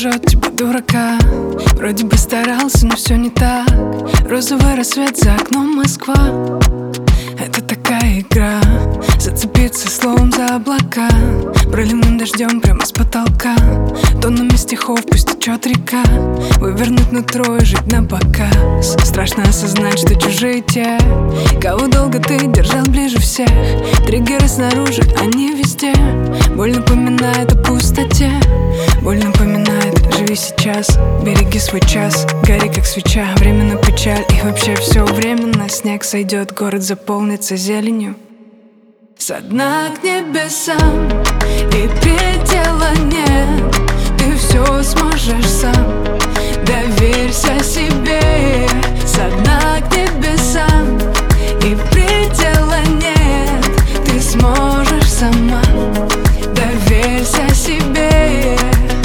лжет тебя, дурака. Вроде бы старался, но все не так. Розовый рассвет за окном Москва. Это такая игра, зацепиться словом за облака, проливным дождем прямо с потолка, тоннами стихов пусть течет река. Вывернуть нутро и жить на показ. Страшно осознать, что чужие те, кого долго ты держал ближе всех. Триггеры снаружи, они везде. Боль напоминает о пустоте, боль напоминает: живи сейчас, береги свой час, гори как свеча. Время на печаль и вообще все временно. Снег сойдет, город заполнится зеленью. Со дна к небесам и предела нет. Ты все сможешь сам, доверься себе. Со дна к небесам и предела нет. Ты сможешь сама, доверься себе.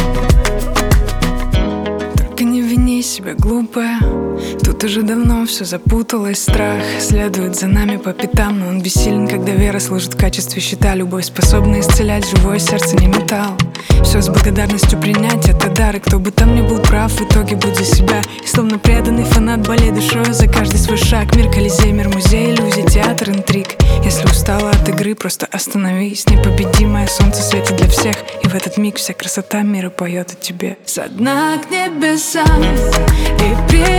Только не вини себя, глупая. Тут уже давно все запуталось. Страх следует за нами по пятам, но он бессилен, когда вера служит в качестве щита. Любовь способна исцелять, живое сердце не металл. Все с благодарностью принять, это дар. И кто бы там ни был прав, в итоге будь за себя. И словно преданный фанат, болей душой за каждый свой шаг. Мир Колизей, мир музей, иллюзий, театр, интриг. Если устала от игры, просто остановись. Непобедимое солнце светит для всех, и в этот миг вся красота мира поет о тебе. Со дна к небесам и